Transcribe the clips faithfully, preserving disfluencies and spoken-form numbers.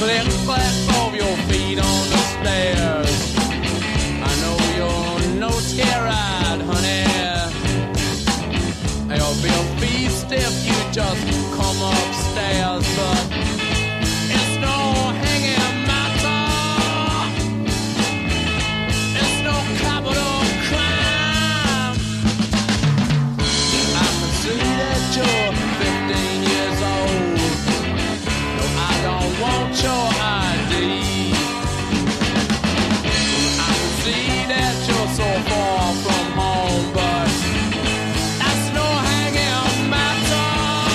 click clack of your feet on the stairs. I know you're no scared, honey. You'll be a beast if you just come upstairs, but it's no hanging matter. It's no capital crime. I can see that you're fifteen years old. No, I don't want your I D. I can see that you're so far from home, but that's no hanging matter.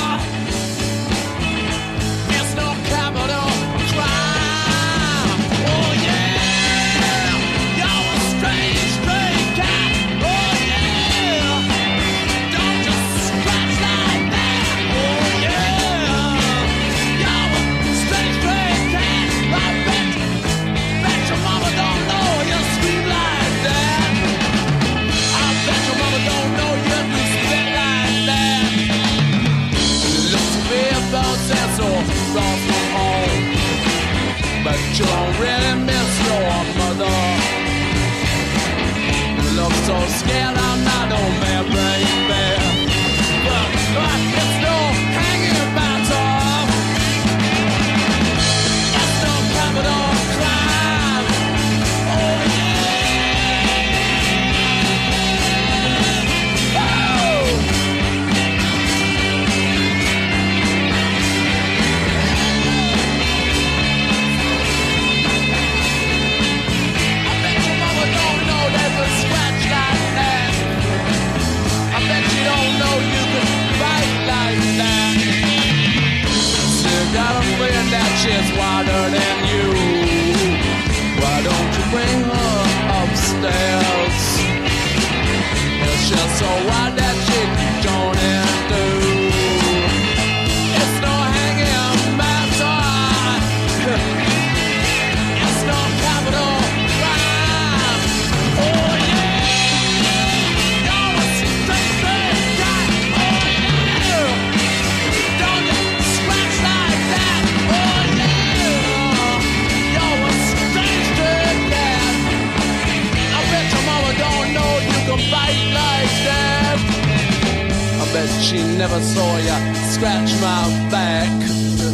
It's no capital crime. Oh yeah, you're a strange, strange cat. Oh yeah, don't just scratch like that. Oh yeah, you're a strange, strange cat. I bet, bet your mama don't know you scream like that. I bet your mama don't know you do spit like that. You look to be about that so far from home, but you don't really miss your mother. You look so scared I'm not no man, baby. But but it's no hanging matter. It's no capital crime. Oh yeah. Oh! I bet your mama don't know they could scratch like that. I bet you don't know you could fight like that. Still got a friend that shit's wider than you. Why don't you bring her upstairs? It's just so wide that she don't do. It's no hanging matter. It's no capital crime. Oh yeah, you're a straight, straight cat. Oh yeah, don't you scratch like that. Oh yeah, you're a straight, straight cat. I bet your mama don't know you can bite like that. I bet she never saw ya scratch my back.